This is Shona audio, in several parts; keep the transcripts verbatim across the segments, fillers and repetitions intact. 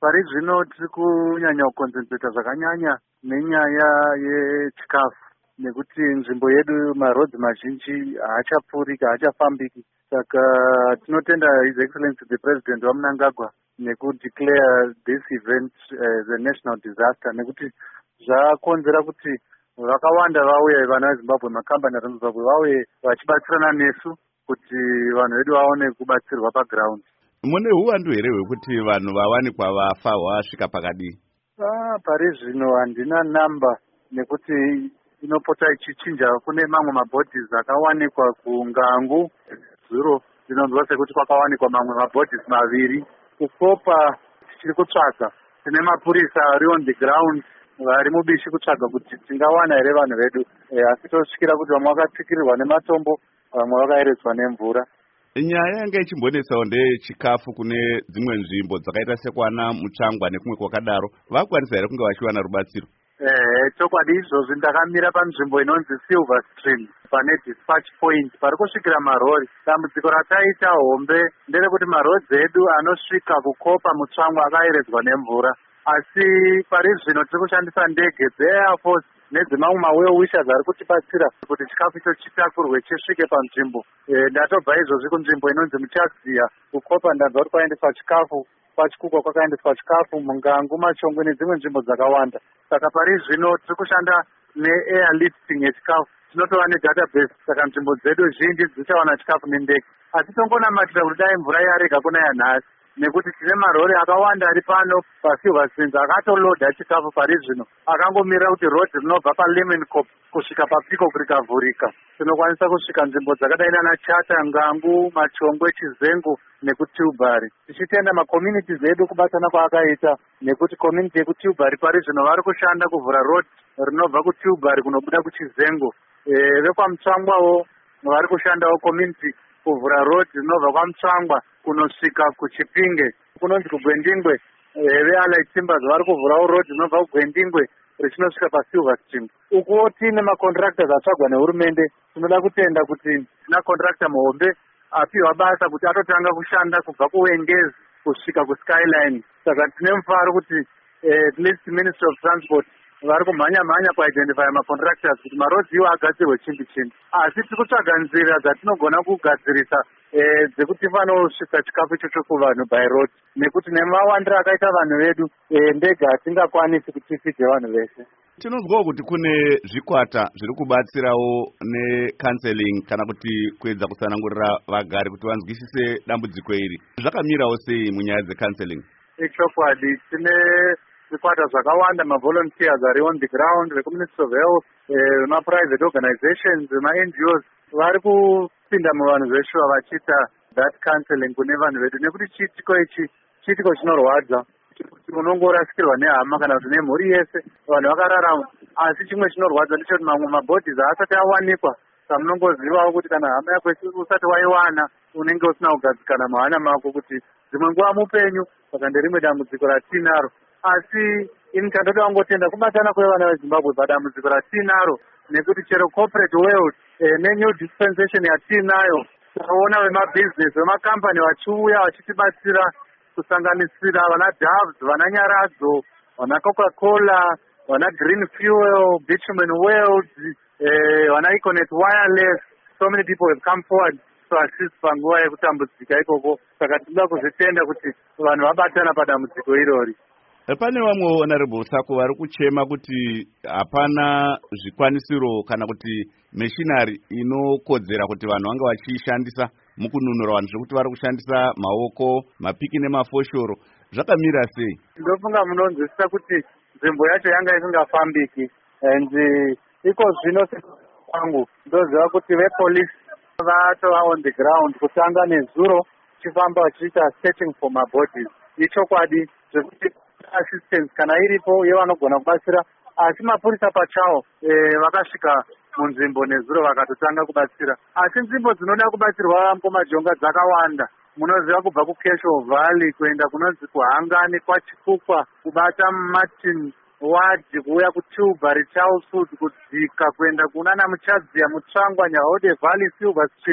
Pari zvino tiri kunyanya kukonzentreta zvakanyanya nenyaya yechikafu nekuti nzvimbo yedu marodzi mazhinji haachapfuriki, haachafambiki. Saka tinotenda His Excellency the President waMnangagwa nekudeclare this event as a national disaster nekuti zvakonzera kuti vakawanda vauye vana veZimbabwe, makambani arimuZimbabwe vauye vachibatsirana nesu kuti vanhu vedu vaone kubatsirwa paground. Mune huwandu here hwekuti vanhu vawanikwa vafa hwasvika pakadii? Ah, pari zvino handina namba nekuti inopota ichichinja. Kune mamwe mabodies akawanikwa kuNgangu zuro zvinonzwa sekuti kwakawanikwa mamwe mabodies maviri. Kukopa tichiri kutsvaga, tine mapurisa ari on the ground vari mubishi kutsvaga kuti tingawana here vanhu vedu, asi tosvikira kuti vamwe vakatsikirirwa nematombo, vamwe vakayeretswa nemvura. Nyaya yanga ichimbonesawo ndeyechikafu kune dzimwe nzvimbo dzakaita sekwana Mutsvangwa nekumwe kwakadaro, vakwanisa here kunge vachiwana rubatsiro? Eh, chokwadi izvozvi ndakamira panzvimbo inonzi Silver Stream pane dispatch point pari kusvikira marori. Dambudziko rataita hombe nderekuti marodzi edu anosvika kukopa Mutsvangwa akayeredzwa nemvura, asi pari zvino tiri kushandisa ndege dzeAir Force nedzimamwe mawell wishers ari kutibatsira kuti chikafu icho chitakurwe chisvike panzvimbo. E, ndatobva izvozvi kunzvimbo inonzi Muchakziya kukopa, ndanzwa kuti kwaendeswa chikafu, pachikugwa kwakaendeswa chikafu, muNgangu, Machongwe nedzimwe nzvimbo dzakawanda. Saka pari zvino tiri kushanda neairlifting yechikafu, tinotova nedatabase, saka nzvimbo dzedu zhinji dzichawana chikafu nendege. Asi tongonamatira kuti dai mvura yarega kunaya nhasi, nekuti tine marori akawanda ari pano paSilver Stream akatoloda chikafu pari zvino, akangomirira kuti rodi rinobva paLemoncop kusvika paPeacock rikavhurika. Tinokwanisa kusvika nzvimbo dzakadai nana Chata, Ngangu, Machongwe, Chizengo nekuTilbury. Tichitenda macommunities edu kubatana kwaakaita, nekuti community yekuTilbury pari zvino vari kushanda kuvhura rodi rinobva kuTilbury kunobuda kuChizengo. E, vekwaMutsvangwawo vari kushandawo community kuvhura rodi rinobva kwaMutsvangwa kunosvika kuChipinge. Kunonzi kuGwendingwe, veAllied Timbers vari kuvhurawo rodi rinobva kuGwendingwe richinosvika paSilver Stream. Ukuwo tine macontractors atsvagwa nehurumende. Tinoda kutenda kuti tina contractor muhombe apiwa basa kuti atotanga kushanda kubva kuWengezi kusvika kuSkyline. Saka tine mufaro kuti eh, at least Ministry of Transport vari kumhanya-mhanya kuidentify macontractors kuti marodzi iwo agadzirwe chimbi-chimbi. Asi tiri kutsvaga nzira dzatinogona kugadzirisa eh, dzekuti vanosvika chikafu ichocho kuvanhu by road, nekuti nemawandiro akaita vanhu vedu eh, ndege hatingakwanisi kuti tifidhe vanhu vese. Tinozwawo kuti kune zvikwata zviri kubatsirawo necounseling kana kuti kuedza kutsanangurira vagari kuti vanzwisise dambudziko iri. Zvakamirawo sei munyaya dzecounseling? Ichokwadi, tine zvikwata zvakawanda, mavolunteers ari on the ground, veku-Ministry of Health, eh, ma-private organizations, ma-N G Os vari kupinda muvanhu veshuwa vachiita that counseling kune vanhu vedu, nekuti chiitiko ichi chiitiko chinorwadza, kuti unongorasikirwa nehama kana kuti nemhuri yese, vanhu vakararama. Asi chimwe chinorwadza ndechoti mamwe mabodies haasati awanikwa. Saka munongozivawo kuti kana hama yako usati waiwana unenge usina kugadzikana muhana mako kuti dzimwe nguva mupenyu. Saka nderimwe dambudziko ratinaro. Asi ini tandoda kungotenda kubatana kwevana veZimbabwe padambudziko ratinaro, nekuti chero corporate world eh, nenew dispensation yatinayo, tinoona vemabhizinesi vemakombani vachiuya vachitibatsira kusanganisira vana Doves, vana Nyaradzo, vana Coca-Cola, vana Green Fuel, Bitumen World, eh, vana Econet Wireless. So many people have come forward to assist panguva yekutambudzika ikoko. Saka tinoda kuzvitenda kuti vanhu vabatana padambudziko irori. Pane vamwe honorable Sako vari kuchema kuti hapana zvikwanisiro kana kuti machinery inokodzera kuti vanhu vanga vachishandisa mukununura vanhu, zvekuti vari kushandisa maoko, mapiki nemafoshoro. Zvakamira sei? Ndofunga munonzwisisa kuti nzvimbo yacho yanga isingafambiki, and iko zvino kwangu ndoziva kuti vepolice vatova on the ground kutanga nezuro chifamba vachiita searching for mabodies. Ichokwadi zvekuti assistance kana iripo yevanogona kubatsira, asi mapurisa pachawo e, vakasvika munzvimbo nezuro vakatotanga kubatsira. Asi nzvimbo dzinoda kubatsirwa Majonga dzakawanda. Munoziva kubva kuCastle Valley kuenda kunonzi kuHangani, kwaChipukwa, kubata Martin Ward, kuuya kuTilbury, Charleswood, kudzika kuenda kunana Muchakziya, Mutsvangwa, Nyahode Valley, Silver Stream,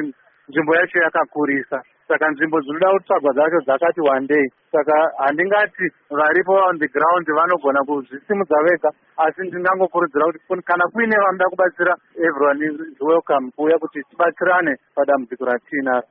nzvimbo yacho yakakurisa. Saka nzvimbo dzinoda kutsvagwa dzacho dzakati wandei. Saka handingati varipo on the ground vanogona kuzvisimudza vega, asi ndingangokurudzira kuti kana kuine vanoda kubatsira, everyone is welcome kuuya kuti tibatsirane padambudziko ratinaro.